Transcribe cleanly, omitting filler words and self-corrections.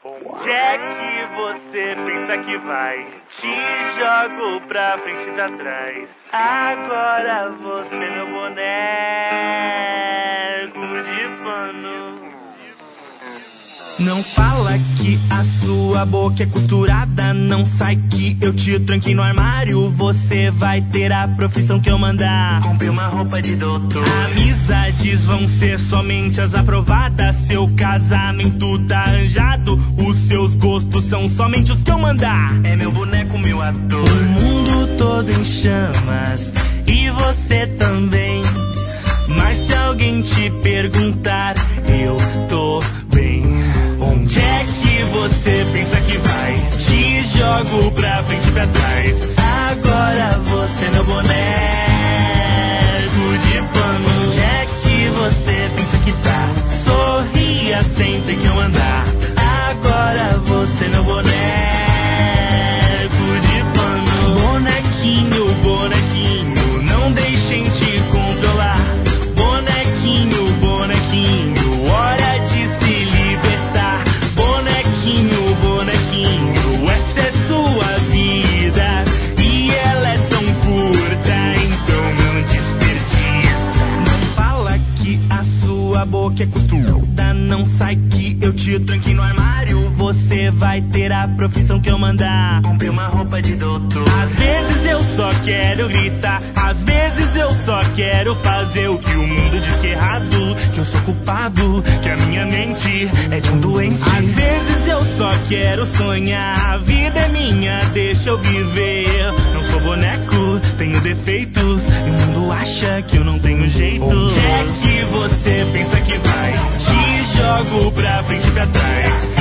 Onde é que você pensa que vai? Te jogo pra frente e pra trás. Agora você é meu boneco de pano. Não fala que a sua boca é costurada. Não sai que eu te tranquei no armário. Você vai ter a profissão que eu mandar. Comprei uma roupa de doutor. Amizades vão ser somente as aprovadas. Seu casamento tá arranjado. Os seus gostos são somente os que eu mandar. É meu boneco, meu ator. O mundo todo em chamas e você também. Mas se alguém te perguntar, eu tô bem. Onde é que você pensa que vai? Te jogo pra frente e pra trás. Agora você é meu boneco de pano. Onde é que você pensa que tá? Sorria sempre que eu andar. Agora você é meu boneco de pano. Bonequinho, bonequinho, não deixem te controlar. Bonequinho, bonequinho, hora de se libertar. Bonequinho, bonequinho, essa é sua vida e ela é tão curta, então não desperdiça. Não fala que a sua boca é costurada. Não sai que eu te tranquei no armário. Você vai ter a profissão que eu mandar. Comprei uma roupa de doutor. Às vezes eu só quero gritar. Às vezes eu só quero fazer o que o mundo diz que é errado. Que eu sou culpado, que a minha mente é de um doente. Às vezes eu só quero sonhar. A vida é minha, deixa eu viver. Não sou boneco, tenho defeitos e o mundo acha que eu não tenho jeito. Onde é que você pensa que vai? Te jogo pra frente e pra trás.